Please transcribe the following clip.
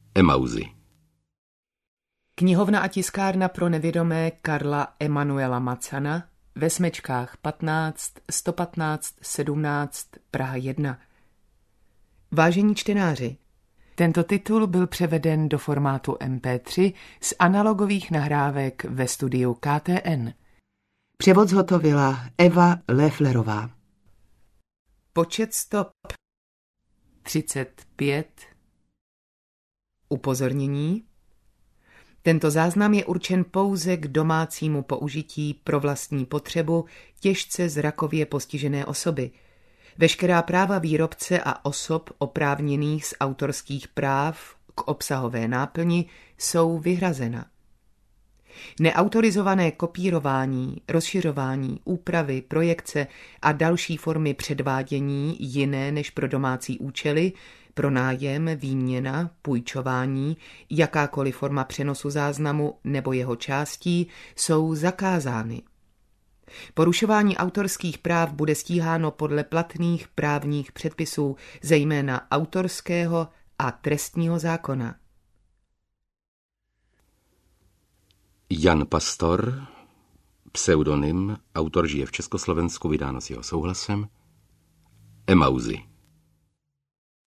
Emauzy. Knihovna a tiskárna pro nevědomé Karla Emanuela Macana ve Smečkách 15 115 17 Praha 1. Vážení čtenáři, tento titul byl převeden do formátu MP3 z analogových nahrávek ve studiu KTN. Převod zhotovila Eva Lefflerová. Počet stop 35. Upozornění. Tento záznam je určen pouze k domácímu použití pro vlastní potřebu těžce zrakově postižené osoby. Veškerá práva výrobce a osob oprávněných z autorských práv k obsahové náplni jsou vyhrazena. Neautorizované kopírování, rozšiřování, úpravy, projekce a další formy předvádění jiné než pro domácí účely, pronájem, výměna, půjčování, jakákoliv forma přenosu záznamu nebo jeho částí jsou zakázány. Porušování autorských práv bude stíháno podle platných právních předpisů, zejména autorského a trestního zákona. Jan Pastor, pseudonym, autor žije v Československu, vydáno s jeho souhlasem. Emauzy.